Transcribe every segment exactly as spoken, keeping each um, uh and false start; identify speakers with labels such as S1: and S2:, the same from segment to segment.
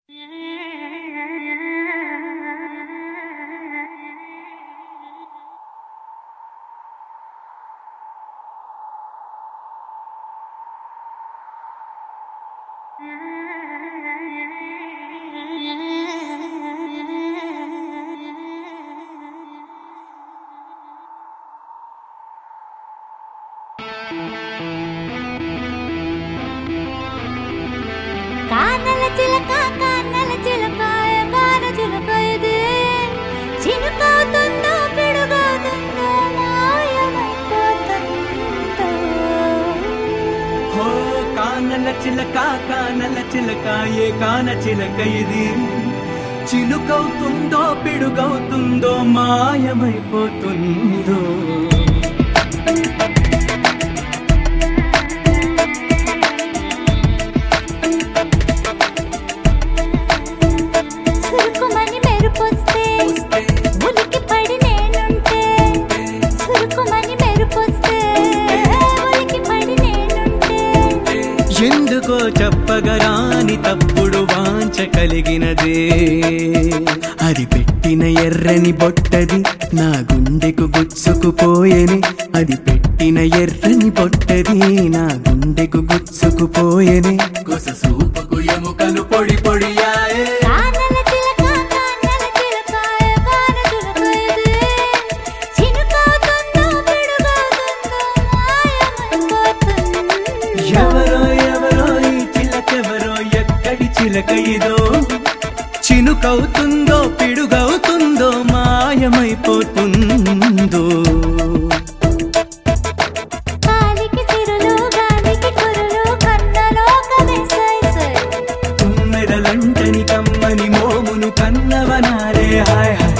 S1: కానల చిలక కానల చిలక గాన చిలక ఇది చినుకవుతుందో పిడుగవుతుందో మాయమైపోతుందో
S2: హో కానల చిలక కానల చిలక ఏ కాన చిలక ఇది చినుకవుతుందో పిడుగవుతుందో మాయమైపోతుందో ఎందుకో చెప్పగరాని తప్పుడు వాంఛ కలిగినదే అది పెట్టిన ఎర్రని బొట్టది నా గుండెకు గుచ్చుకుపోయేని అది పెట్టిన ఎర్రని బొట్టది నా గుండెకు గుచ్చుకుపోయేని కొస సూపుకు ఎముకలు పొడి పొడియాయే ఎవరో ఎవరో ఈ చిలకెవరో ఎక్కడి చిలక ఇదో చినుకవుతుందో పిడుగవుతుందో మాయమైపోతుందో తుమ్మెదలంటని కమ్మని మోమును కన్నవనారే హాయ్ హాయ్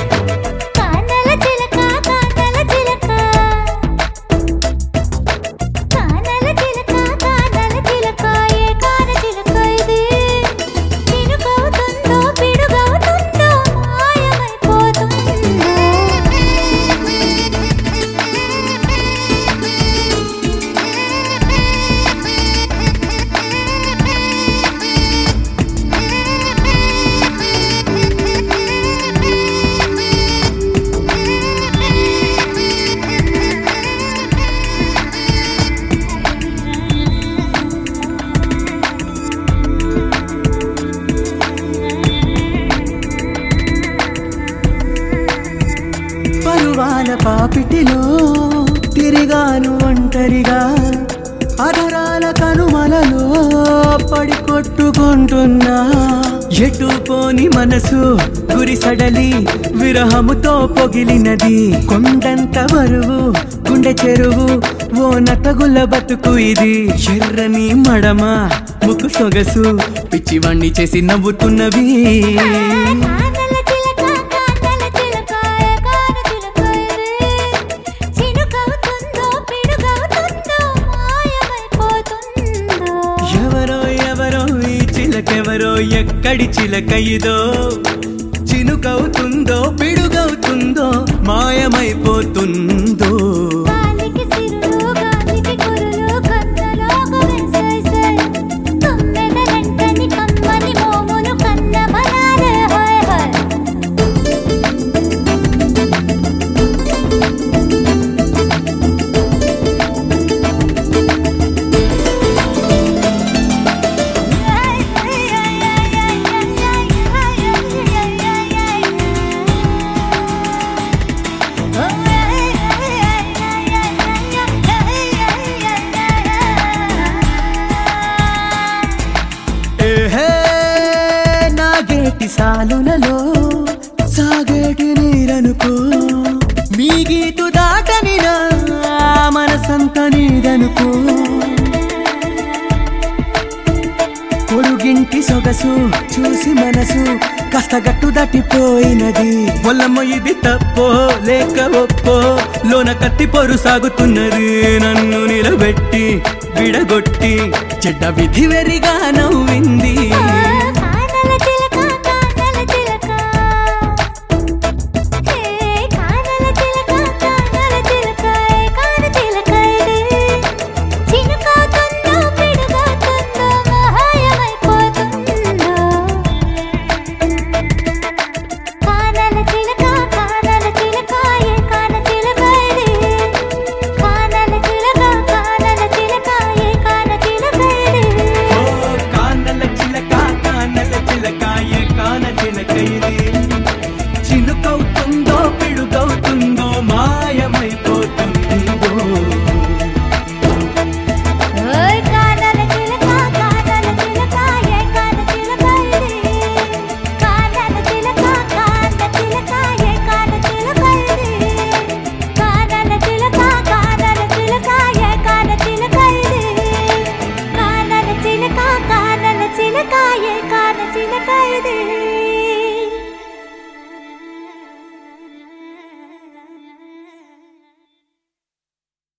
S2: పరువాల పాపిటిలో తిరిగాను ఒంటరిగా అధరాల కనుమలలో పడి కొట్టుకుంటున్నా ఎటు పోని మనసు గురి సడలి విరహముతో పొగిలినది కొండంత బరువు గుండె చెరువు ఓ నతగుల బతుకు ఇది ఎర్రని మడమ ముక్కు సొగసు పిచ్చివాణ్ణి చేసి నవ్వుతున్నవి చిలకెవరో ఎక్కడి చిలక ఇదో చినుకవుతుందో పిడుగవుతుందో మాయమైపోతుందో సాలులలో సాగేటి నీరనుకో మీ గీతు దాటని నా మనసంత నీదనుకో పొరుగింటి సొగసు చూసి మనసు కాస్త గట్టు దాటిపోయినది ఒల్లమ్మ ఇది తప్పో లేక ఒప్పో లోన కత్తి పొరు సాగుతున్నది నన్ను నిలబెట్టి విడగొట్టి చెడ్డ విధి వెరిగా నవ్వింది